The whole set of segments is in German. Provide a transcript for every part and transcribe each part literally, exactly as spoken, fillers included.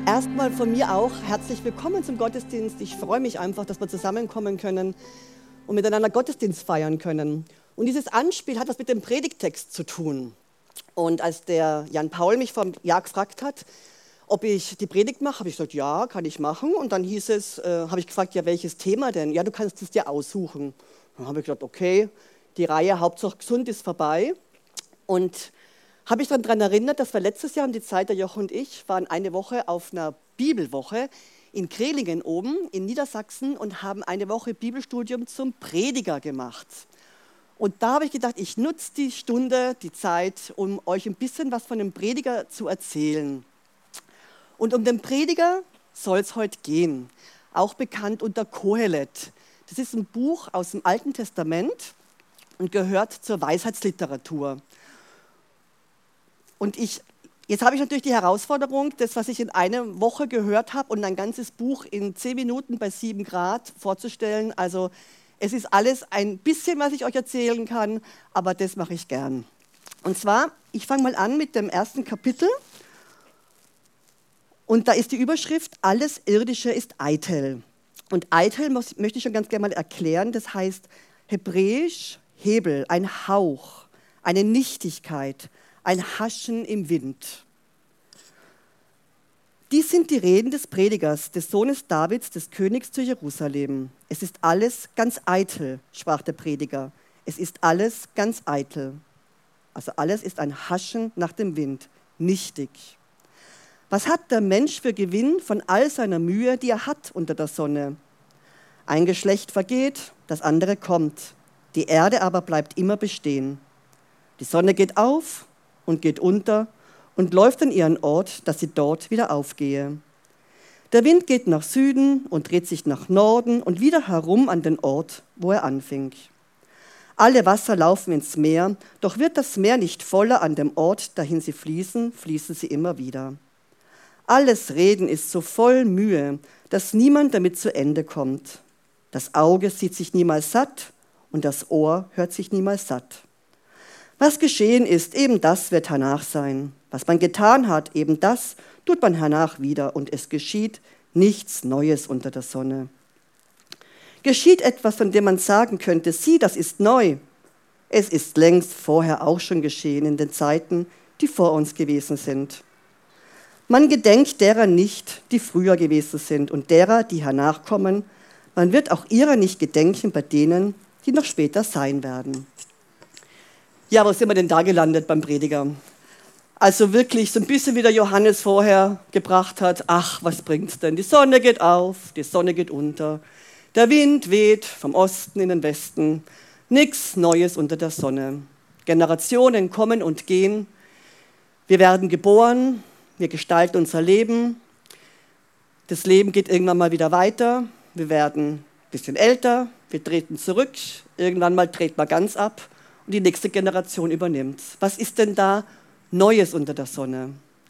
Erstmal von mir auch herzlich willkommen zum Gottesdienst. Ich freue mich einfach, dass wir zusammenkommen können und miteinander Gottesdienst feiern können. Und dieses Anspiel hat was mit dem Predigttext zu tun. Und als der Jan Paul mich vor einem Jahr gefragt hat, ob ich die Predigt mache, habe ich gesagt, ja, kann ich machen. Und dann hieß es, äh, habe ich gefragt, ja, welches Thema denn? Ja, du kannst es dir aussuchen. Dann habe ich gesagt, okay, die Reihe Hauptsache gesund ist vorbei. Und habe ich dann daran erinnert, dass wir letztes Jahr um die Zeit, der Joch und ich, waren eine Woche auf einer Bibelwoche in Krehlingen oben in Niedersachsen und haben eine Woche Bibelstudium zum Prediger gemacht. Und da habe ich gedacht, ich nutze die Stunde, die Zeit, um euch ein bisschen was von dem Prediger zu erzählen. Und um den Prediger soll es heute gehen, auch bekannt unter Kohelet. Das ist ein Buch aus dem Alten Testament und gehört zur Weisheitsliteratur. Und ich, jetzt habe ich natürlich die Herausforderung, das, was ich in einer Woche gehört habe und ein ganzes Buch in zehn Minuten bei sieben Grad vorzustellen. Also es ist alles ein bisschen, was ich euch erzählen kann, aber das mache ich gern. Und zwar, ich fange mal an mit dem ersten Kapitel. Und da ist die Überschrift, alles Irdische ist eitel. Und eitel muss, möchte ich schon ganz gerne mal erklären, das heißt hebräisch Hebel, ein Hauch, eine Nichtigkeit, ein Haschen im Wind. Dies sind die Reden des Predigers, des Sohnes Davids, des Königs zu Jerusalem. Es ist alles ganz eitel, sprach der Prediger. Es ist alles ganz eitel. Also alles ist ein Haschen nach dem Wind, nichtig. Was hat der Mensch für Gewinn von all seiner Mühe, die er hat unter der Sonne? Ein Geschlecht vergeht, das andere kommt. Die Erde aber bleibt immer bestehen. Die Sonne geht auf und geht unter und läuft an ihren Ort, dass sie dort wieder aufgehe. Der Wind geht nach Süden und dreht sich nach Norden und wieder herum an den Ort, wo er anfing. Alle Wasser laufen ins Meer, doch wird das Meer nicht voller an dem Ort, dahin sie fließen, fließen sie immer wieder. Alles Reden ist so voll Mühe, dass niemand damit zu Ende kommt. Das Auge sieht sich niemals satt und das Ohr hört sich niemals satt. Was geschehen ist, eben das wird hernach sein. Was man getan hat, eben das tut man hernach wieder und es geschieht nichts Neues unter der Sonne. Geschieht etwas, von dem man sagen könnte, sieh, das ist neu. Es ist längst vorher auch schon geschehen in den Zeiten, die vor uns gewesen sind. Man gedenkt derer nicht, die früher gewesen sind und derer, die hernach kommen. Man wird auch ihrer nicht gedenken bei denen, die noch später sein werden. Ja, wo sind wir denn da gelandet beim Prediger? Also wirklich so ein bisschen wie der Johannes vorher gebracht hat, ach, was bringt's denn? Die Sonne geht auf, die Sonne geht unter, der Wind weht vom Osten in den Westen, nichts Neues unter der Sonne. Generationen kommen und gehen, wir werden geboren, wir gestalten unser Leben, das Leben geht irgendwann mal wieder weiter, wir werden ein bisschen älter, wir treten zurück, irgendwann mal treten wir ganz ab. Und die nächste Generation übernimmt. Was ist denn da Neues unter der Sonne?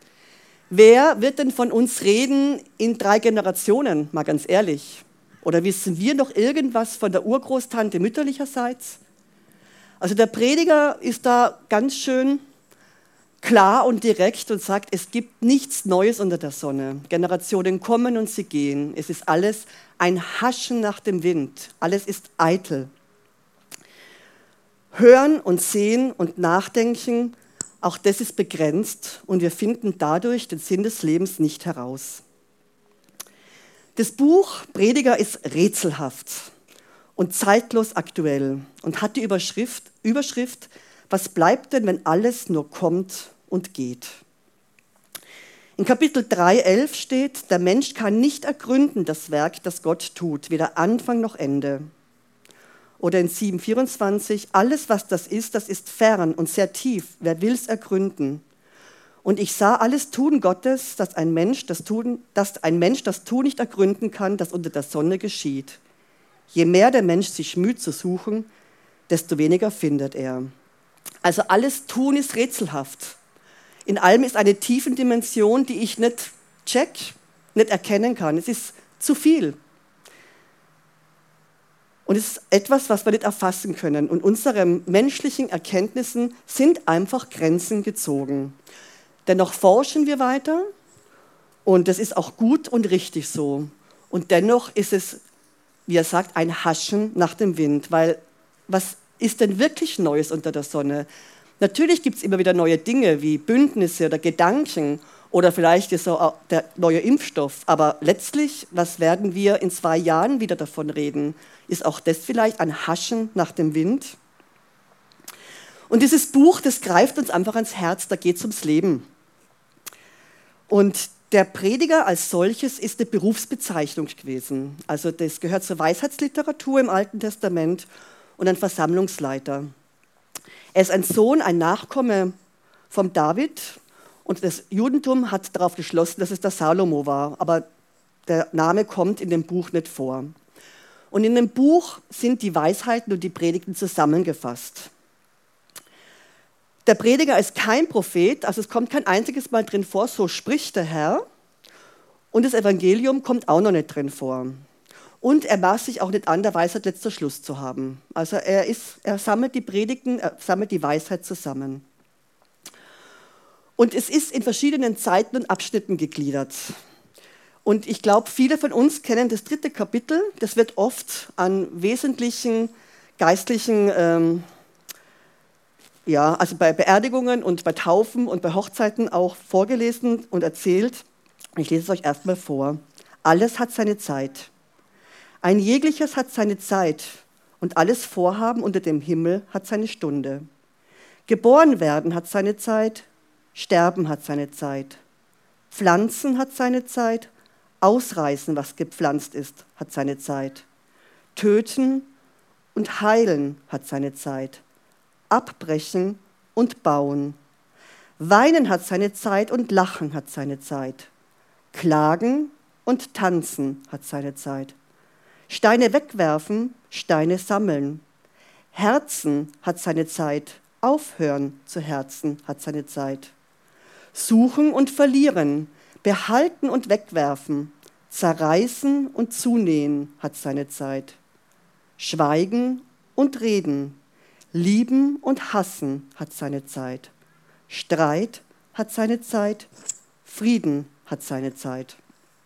Wer wird denn von uns reden in drei Generationen, mal ganz ehrlich? Oder wissen wir noch irgendwas von der Urgroßtante mütterlicherseits? Also der Prediger ist da ganz schön klar und direkt und sagt, es gibt nichts Neues unter der Sonne. Generationen kommen und sie gehen. Es ist alles ein Haschen nach dem Wind. Alles ist eitel. Hören und sehen und nachdenken, auch das ist begrenzt und wir finden dadurch den Sinn des Lebens nicht heraus. Das Buch Prediger ist rätselhaft und zeitlos aktuell und hat die Überschrift, Überschrift, was bleibt denn, wenn alles nur kommt und geht? In Kapitel drei, elf steht, der Mensch kann nicht ergründen das Werk, das Gott tut, weder Anfang noch Ende. Oder in sieben, vierundzwanzig, alles, was das ist, das ist fern und sehr tief. Wer will's ergründen? Und ich sah alles Tun Gottes, dass ein Mensch das Tun, dass ein Mensch das Tun nicht ergründen kann, das unter der Sonne geschieht. Je mehr der Mensch sich müht zu suchen, desto weniger findet er. Also alles Tun ist rätselhaft. In allem ist eine Tiefendimension, die ich nicht check, nicht erkennen kann. Es ist zu viel. Und es ist etwas, was wir nicht erfassen können. Und unseren menschlichen Erkenntnissen sind einfach Grenzen gezogen. Dennoch forschen wir weiter Und das ist auch gut und richtig so. Und dennoch ist es, wie er sagt, ein Haschen nach dem Wind, weil was ist denn wirklich Neues unter der Sonne? Natürlich gibt es immer wieder neue Dinge wie Bündnisse oder Gedanken oder vielleicht ist so der neue Impfstoff. Aber letztlich, was werden wir in zwei Jahren wieder davon reden? Ist auch das vielleicht ein Haschen nach dem Wind? Und dieses Buch, das greift uns einfach ans Herz, da geht es ums Leben. Und der Prediger als solches ist eine Berufsbezeichnung gewesen. Also das gehört zur Weisheitsliteratur im Alten Testament und ein Versammlungsleiter. Er ist ein Sohn, ein Nachkomme vom David und das Judentum hat darauf geschlossen, dass es der Salomo war, aber der Name kommt in dem Buch nicht vor. Und in dem Buch sind die Weisheiten und die Predigten zusammengefasst. Der Prediger ist kein Prophet, also es kommt kein einziges Mal drin vor, so spricht der Herr. Und das Evangelium kommt auch noch nicht drin vor. Und er maßt sich auch nicht an, der Weisheit letzter Schluss zu haben. Also er, ist, er sammelt die Predigten, er sammelt die Weisheit zusammen. Und es ist in verschiedenen Zeiten und Abschnitten gegliedert. Und ich glaube, viele von uns kennen das dritte Kapitel. Das wird oft an wesentlichen geistlichen ähm, Ja, also bei Beerdigungen und bei Taufen und bei Hochzeiten auch vorgelesen und erzählt. Ich lese es euch erstmal vor. Alles hat seine Zeit. Ein jegliches hat seine Zeit und alles Vorhaben unter dem Himmel hat seine Stunde. Geboren werden hat seine Zeit, sterben hat seine Zeit. Pflanzen hat seine Zeit, ausreißen, was gepflanzt ist, hat seine Zeit. Töten und heilen hat seine Zeit. Abbrechen und bauen. Weinen hat seine Zeit und Lachen hat seine Zeit. Klagen und tanzen hat seine Zeit. Steine wegwerfen, Steine sammeln. Herzen hat seine Zeit. Aufhören zu herzen hat seine Zeit. Suchen und verlieren, behalten und wegwerfen. Zerreißen und zunähen hat seine Zeit. Schweigen und reden. Lieben und hassen hat seine Zeit. Streit hat seine Zeit. Frieden hat seine Zeit.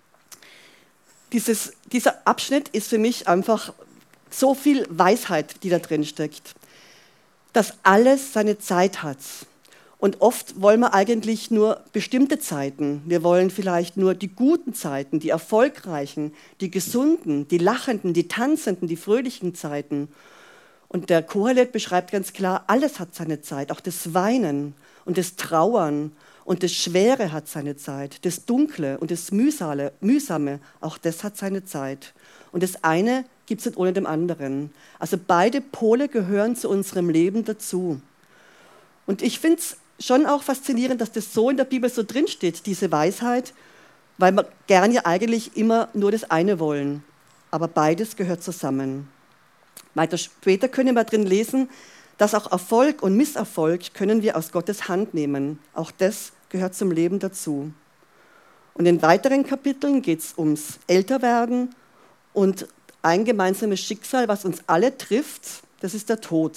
Dieses, dieser Abschnitt ist für mich einfach so viel Weisheit, die da drin steckt, dass alles seine Zeit hat. Und oft wollen wir eigentlich nur bestimmte Zeiten. Wir wollen vielleicht nur die guten Zeiten, die erfolgreichen, die gesunden, die lachenden, die tanzenden, die fröhlichen Zeiten. Und der Kohelet beschreibt ganz klar, alles hat seine Zeit, auch das Weinen und das Trauern und das Schwere hat seine Zeit, das Dunkle und das Mühsale, Mühsame, auch das hat seine Zeit. Und das eine gibt es nicht ohne dem anderen. Also beide Pole gehören zu unserem Leben dazu. Und ich finde es schon auch faszinierend, dass das so in der Bibel so drinsteht, diese Weisheit, weil wir gern ja eigentlich immer nur das eine wollen. Aber beides gehört zusammen. Weiter später können wir drin lesen, dass auch Erfolg und Misserfolg können wir aus Gottes Hand nehmen. Auch das gehört zum Leben dazu. Und in weiteren Kapiteln geht es ums Älterwerden und ein gemeinsames Schicksal, was uns alle trifft, das ist der Tod.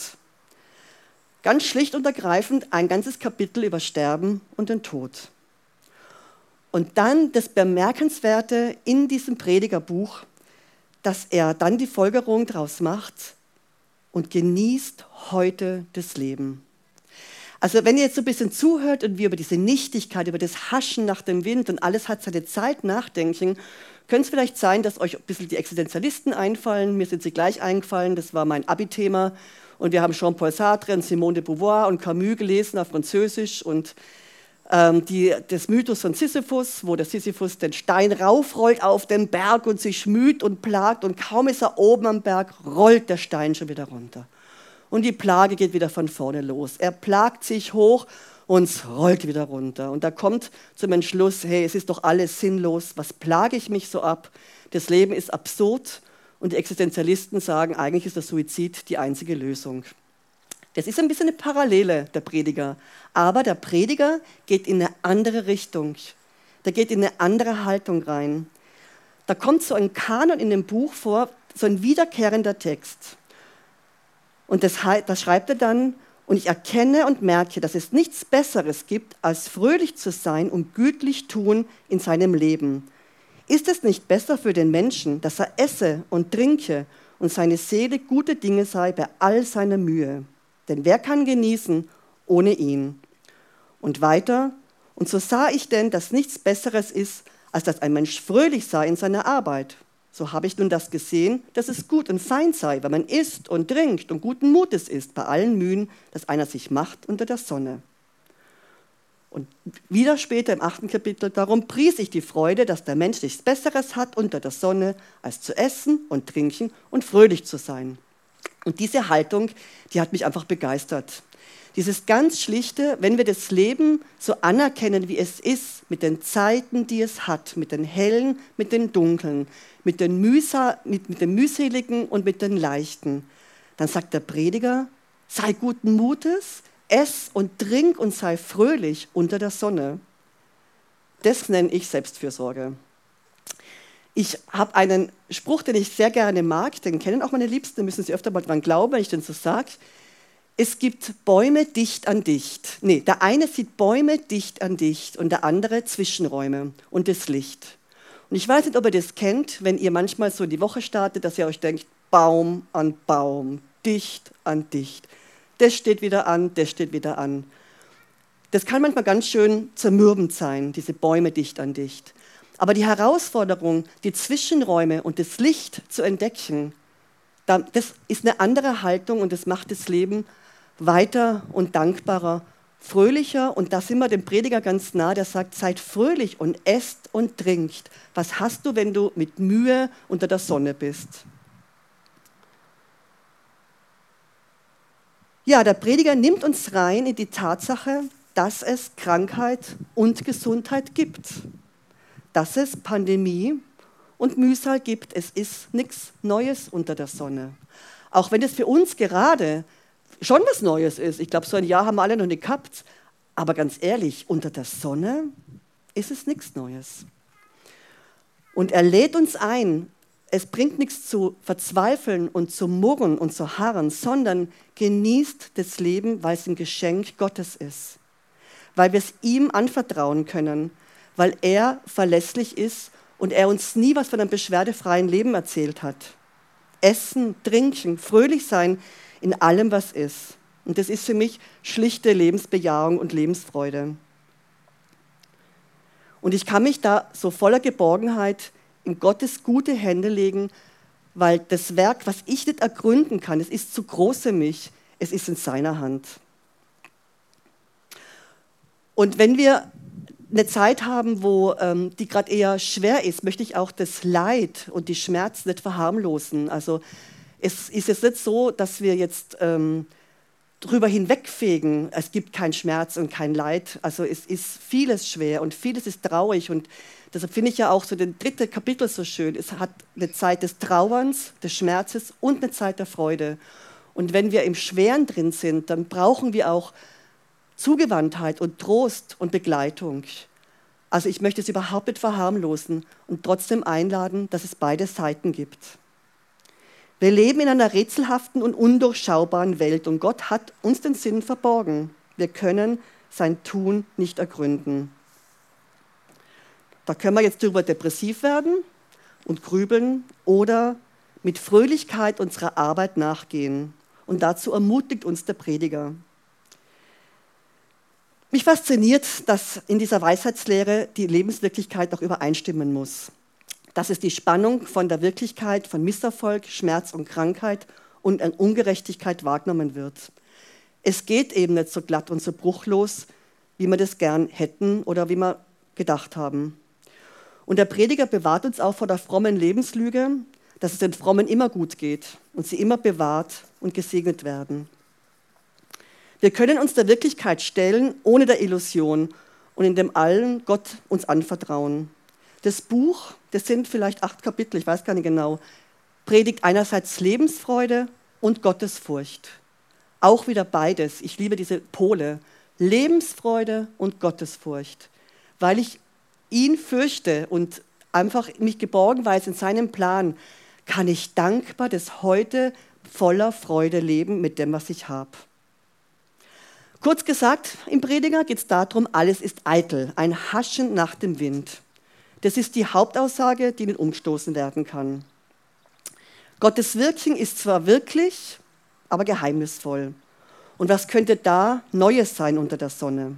Ganz schlicht und ergreifend ein ganzes Kapitel über Sterben und den Tod. Und dann das Bemerkenswerte in diesem Predigerbuch, dass er dann die Folgerung daraus macht und genießt heute das Leben. Also wenn ihr jetzt so ein bisschen zuhört und wir über diese Nichtigkeit, über das Haschen nach dem Wind und alles hat seine Zeit nachdenken, könnte es vielleicht sein, dass euch ein bisschen die Existenzialisten einfallen. Mir sind sie gleich eingefallen, das war mein Abi-Thema. Und wir haben Jean-Paul Sartre und Simone de Beauvoir und Camus gelesen auf Französisch und ähm, die, das Mythos von Sisyphus, wo der Sisyphus den Stein raufrollt auf den Berg und sich müht und plagt und kaum ist er oben am Berg, rollt der Stein schon wieder runter. Und die Plage geht wieder von vorne los. Er plagt sich hoch und es rollt wieder runter. Und da kommt zum Entschluss, hey, es ist doch alles sinnlos, was plage ich mich so ab? Das Leben ist absurd. Und die Existenzialisten sagen, eigentlich ist der Suizid die einzige Lösung. Das ist ein bisschen eine Parallele, der Prediger. Aber der Prediger geht in eine andere Richtung. Der geht in eine andere Haltung rein. Da kommt so ein Kanon in dem Buch vor, so ein wiederkehrender Text. Und das, das schreibt er dann, Und ich erkenne und merke, dass es nichts Besseres gibt, als fröhlich zu sein und gütlich tun in seinem Leben. Ist es nicht besser für den Menschen, dass er esse und trinke und seine Seele gute Dinge sei bei all seiner Mühe? Denn wer kann genießen ohne ihn? Und weiter, und so sah ich denn, dass nichts Besseres ist, als dass ein Mensch fröhlich sei in seiner Arbeit. So habe ich nun das gesehen, dass es gut und fein sei, wenn man isst und trinkt und guten Mutes ist, bei allen Mühen, dass einer sich macht unter der Sonne. Und wieder später im achten Kapitel, darum pries ich die Freude, dass der Mensch nichts Besseres hat unter der Sonne, als zu essen und trinken und fröhlich zu sein. Und diese Haltung, die hat mich einfach begeistert. Dieses ganz Schlichte, wenn wir das Leben so anerkennen, wie es ist, mit den Zeiten, die es hat, mit den hellen, mit den dunklen, mit den, Mühsa, mit, mit den mühseligen und mit den leichten, dann sagt der Prediger, sei guten Mutes, ess und trink und sei fröhlich unter der Sonne. Das nenne ich Selbstfürsorge. Ich habe einen Spruch, den ich sehr gerne mag, den kennen auch meine Liebsten, da müssen Sie öfter mal dran glauben, wenn ich den so sage. Es gibt Bäume dicht an dicht. Nee, der eine sieht Bäume dicht an dicht und der andere Zwischenräume und das Licht. Und ich weiß nicht, ob ihr das kennt, wenn ihr manchmal so in die Woche startet, dass ihr euch denkt, Baum an Baum, dicht an dicht. Das steht wieder an, das steht wieder an. Das kann manchmal ganz schön zermürbend sein, diese Bäume dicht an dicht. Aber die Herausforderung, die Zwischenräume und das Licht zu entdecken, das ist eine andere Haltung und das macht das Leben weiter und dankbarer, fröhlicher. Und da sind wir dem Prediger ganz nah, der sagt, seid fröhlich und esst und trinkt. Was hast du, wenn du mit Mühe unter der Sonne bist? Ja, der Prediger nimmt uns rein in die Tatsache, dass es Krankheit und Gesundheit gibt. Dass es Pandemie und Mühsal gibt. Es ist nichts Neues unter der Sonne. Auch wenn es für uns gerade schon was Neues ist. Ich glaube, so ein Jahr haben wir alle noch nicht gehabt. Aber ganz ehrlich, unter der Sonne ist es nichts Neues. Und er lädt uns ein, es bringt nichts zu verzweifeln und zu murren und zu harren, sondern genießt das Leben, weil es ein Geschenk Gottes ist. Weil wir es ihm anvertrauen können, weil er verlässlich ist und er uns nie was von einem beschwerdefreien Leben erzählt hat. Essen, trinken, fröhlich sein in allem, was ist. Und das ist für mich schlichte Lebensbejahung und Lebensfreude. Und ich kann mich da so voller Geborgenheit in Gottes gute Hände legen, weil das Werk, was ich nicht ergründen kann, es ist zu groß für mich, es ist in seiner Hand. Und wenn wir eine Zeit haben, wo ähm, die gerade eher schwer ist, möchte ich auch das Leid und die Schmerzen nicht verharmlosen. Also es ist jetzt nicht so, dass wir jetzt ähm, drüber hinwegfegen, es gibt keinen Schmerz und kein Leid. Also es ist vieles schwer und vieles ist traurig und deshalb finde ich ja auch so den dritten Kapitel so schön. Es hat eine Zeit des Trauerns, des Schmerzes und eine Zeit der Freude. Und wenn wir im Schweren drin sind, dann brauchen wir auch Zugewandtheit und Trost und Begleitung. Also ich möchte es überhaupt nicht verharmlosen und trotzdem einladen, dass es beide Seiten gibt. Wir leben in einer rätselhaften und undurchschaubaren Welt und Gott hat uns den Sinn verborgen. Wir können sein Tun nicht ergründen. Da können wir jetzt darüber depressiv werden und grübeln oder mit Fröhlichkeit unserer Arbeit nachgehen. Und dazu ermutigt uns der Prediger. Mich fasziniert, dass in dieser Weisheitslehre die Lebenswirklichkeit auch übereinstimmen muss. Dass es die Spannung von der Wirklichkeit, von Misserfolg, Schmerz und Krankheit und Ungerechtigkeit wahrgenommen wird. Es geht eben nicht so glatt und so bruchlos, wie wir das gern hätten oder wie wir gedacht haben. Und der Prediger bewahrt uns auch vor der frommen Lebenslüge, dass es den Frommen immer gut geht und sie immer bewahrt und gesegnet werden. Wir können uns der Wirklichkeit stellen, ohne der Illusion und in dem allen Gott uns anvertrauen. Das Buch, das sind vielleicht acht Kapitel, ich weiß gar nicht genau, predigt einerseits Lebensfreude und Gottesfurcht. Auch wieder beides. Ich liebe diese Pole. Lebensfreude und Gottesfurcht. Weil ich ihn fürchte und einfach mich geborgen weiß in seinem Plan, kann ich dankbar das heute voller Freude leben mit dem, was ich habe. Kurz gesagt, im Prediger geht es darum, alles ist eitel, ein Haschen nach dem Wind. Das ist die Hauptaussage, die nicht umgestoßen werden kann. Gottes Wirken ist zwar wirklich, aber geheimnisvoll. Und was könnte da Neues sein unter der Sonne?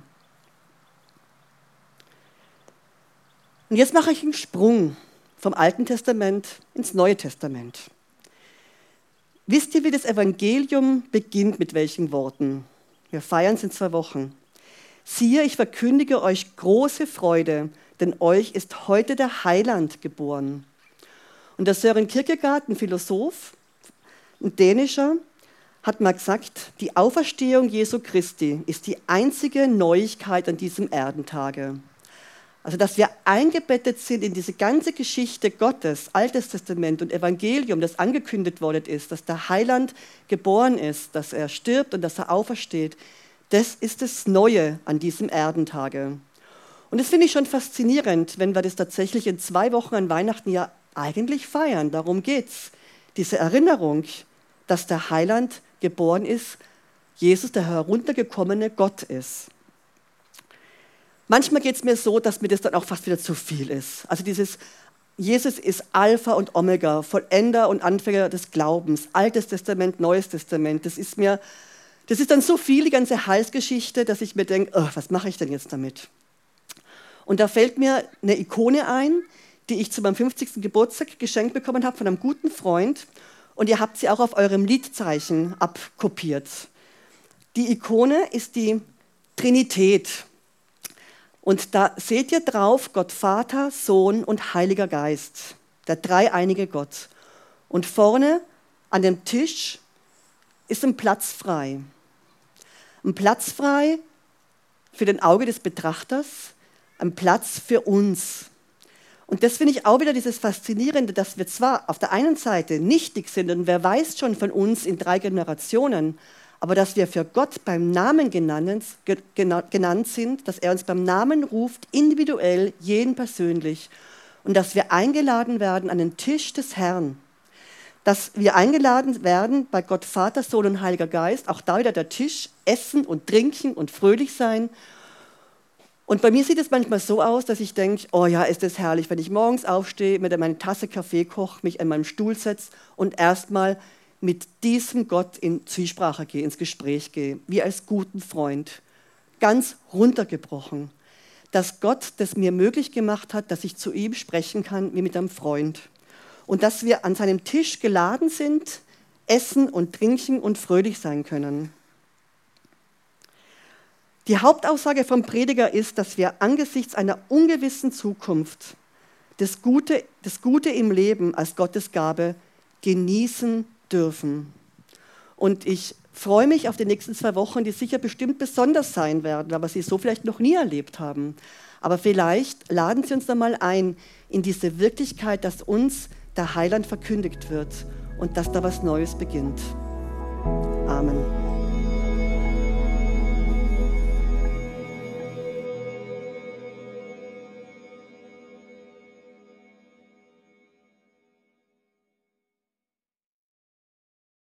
Und jetzt mache ich einen Sprung vom Alten Testament ins Neue Testament. Wisst ihr, wie das Evangelium beginnt, mit welchen Worten? Wir feiern es in zwei Wochen. Siehe, ich verkündige euch große Freude, denn euch ist heute der Heiland geboren. Und der Søren Kierkegaard, ein Philosoph, ein dänischer, hat mal gesagt, die Auferstehung Jesu Christi ist die einzige Neuigkeit an diesem Erdentage. Also, dass wir eingebettet sind in diese ganze Geschichte Gottes, Altes Testament und Evangelium, das angekündigt worden ist, dass der Heiland geboren ist, dass er stirbt und dass er aufersteht, das ist das Neue an diesem Erdentage. Und das finde ich schon faszinierend, wenn wir das tatsächlich in zwei Wochen an Weihnachten ja eigentlich feiern. Darum geht's. Diese Erinnerung, dass der Heiland geboren ist, Jesus, der heruntergekommene Gott ist. Manchmal geht es mir so, dass mir das dann auch fast wieder zu viel ist. Also dieses, Jesus ist Alpha und Omega, Vollender und Anfänger des Glaubens, Altes Testament, Neues Testament. Das ist mir, das ist dann so viel, die ganze Heilsgeschichte, dass ich mir denke, oh, was mache ich denn jetzt damit? Und da fällt mir eine Ikone ein, die ich zu meinem fünfzigsten Geburtstag geschenkt bekommen habe von einem guten Freund. Und ihr habt sie auch auf eurem Liedzeichen abkopiert. Die Ikone ist die Trinität. Und da seht ihr drauf Gott Vater, Sohn und Heiliger Geist, der dreieinige Gott. Und vorne an dem Tisch ist ein Platz frei. Ein Platz frei für den Auge des Betrachters, ein Platz für uns. Und das finde ich auch wieder dieses Faszinierende, dass wir zwar auf der einen Seite nichtig sind und wer weiß schon von uns in drei Generationen, aber dass wir für Gott beim Namen genannt, genannt sind, dass er uns beim Namen ruft, individuell, jeden persönlich. Und dass wir eingeladen werden an den Tisch des Herrn. Dass wir eingeladen werden bei Gott Vater, Sohn und Heiliger Geist, auch da wieder der Tisch, essen und trinken und fröhlich sein. Und bei mir sieht es manchmal so aus, dass ich denke, oh ja, ist das herrlich, wenn ich morgens aufstehe, mir dann meine Tasse Kaffee koche, mich an meinem Stuhl setze und erstmal mit diesem Gott in Zwiesprache gehe, ins Gespräch gehe, wie als guten Freund, ganz runtergebrochen, dass Gott das mir möglich gemacht hat, dass ich zu ihm sprechen kann wie mit einem Freund und dass wir an seinem Tisch geladen sind, essen und trinken und fröhlich sein können. Die Hauptaussage vom Prediger ist, dass wir angesichts einer ungewissen Zukunft das Gute, das Gute im Leben als Gottes Gabe genießen dürfen. Und ich freue mich auf die nächsten zwei Wochen, die sicher bestimmt besonders sein werden, aber Sie so vielleicht noch nie erlebt haben. Aber vielleicht laden Sie uns dann mal ein in diese Wirklichkeit, dass uns der Heiland verkündigt wird und dass da was Neues beginnt. Amen.